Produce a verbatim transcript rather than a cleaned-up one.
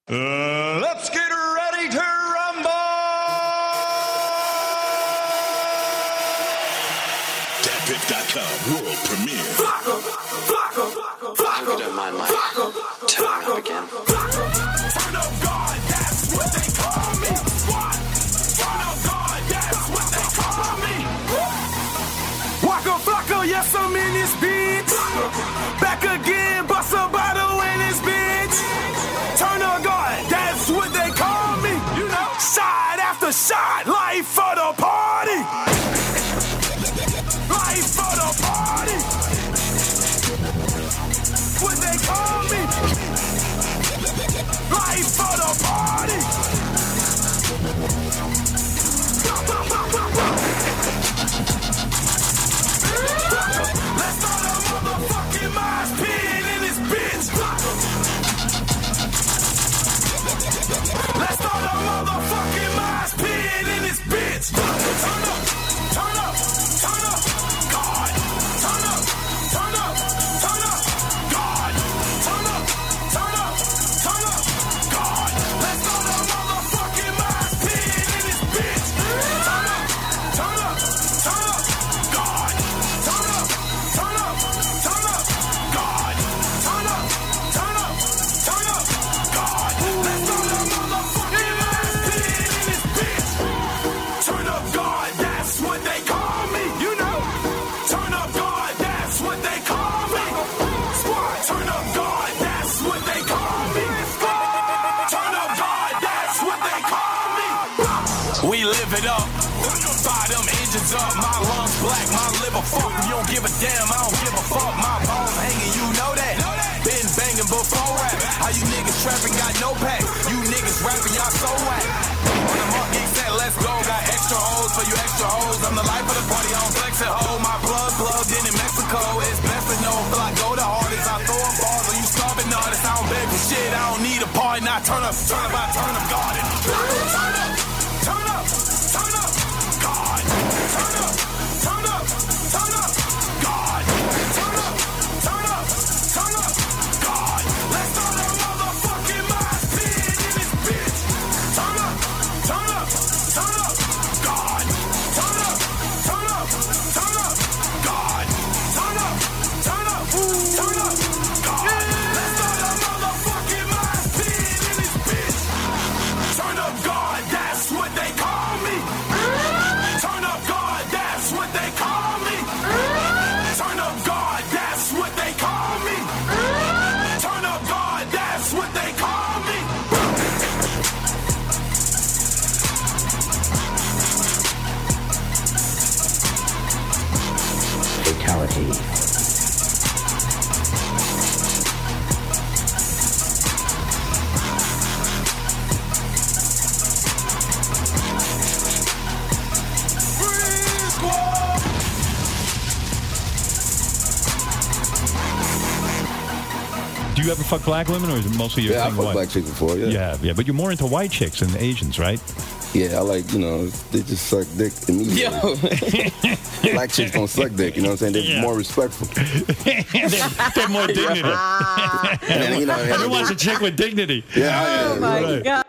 Uh, let's get ready to rumble! Dat Piff dot com world premiere. Flocka, Flocka, Flocka. If you don't mind my turning up again. Turn up God, that's what they call me. What? Turn up God, that's what they call me. Waka Flocka, yes I'm in this bitch. Back again, bust a bottle in this bitch. Turn up God, that's what they call me. You know, shot after shot, life for the party. Life for the party. What they call me. Life for the party. Let's start a motherfucking mosh pit in this bitch. Let's start a motherfucking mosh pit in this bitch. Turn up, turn up, turn up, God. Turn up, turn up, turn up, God. Turn up, turn up, turn up, God. Let's start a motherfucking mosh pit in this bitch. Turn up, turn up, turn up, God. Turn up, turn up, turn up, God. Turn up, turn up, turn up, God. Let's start a motherfucking mosh pit in this bitch. Turn up, God, that's what they call me. You know, turn up, God, that's what they call me. Squad, turn up, God, that's what they call me. Turn up, God, that's what they call me. We live it up. Fire them engines up. My lungs black, my liver fuck. You don't give a damn, I don't give a fuck. My balls hanging, you know that. Been banging before rap. How you niggas trapping, got no pack. You niggas rapping, y'all so whack. On the mark, get set, let's go. Got extra hoes for you extra hoes. I'm the life of the party, I don't flex it. Hold my plug plugged in in Mexico. It's best to know, feel I go the hardest. I throw them balls, or you starving artists. I don't beg for shit, I don't need a party. Now turn up, turn up, I turn up, garden. Turn up, turn up, turn up, God. Turn up, turn up, turn up, God. Turn up, turn up, turn up, God. Let's start a motherfucking mosh pit in this bitch. Turn up, turn up, turn up, God. Turn up, turn up, turn up, God. Turn up, turn up, turn up, God. Let's start a motherfucking mosh pit in this bitch. Turn up, God, that's what they call me. Turn up, God, that's what they call me. Turn up, God, that's what they call me. Turn up, God, that's what they call me. Fatality. Free squad. Do you ever fuck black women, or is it mostly your Yeah, I thing fucked white? black chicks before, yeah. Yeah, yeah, but you're more into white chicks than Asians, right? Yeah, I like, you know, they just suck dick immediately. Black chicks don't suck dick, you know what I'm saying? They're Yeah. more respectful. they're, they're more dignity. And, you know, Who wants a chick with dignity? yeah, Oh, yeah, my right. God.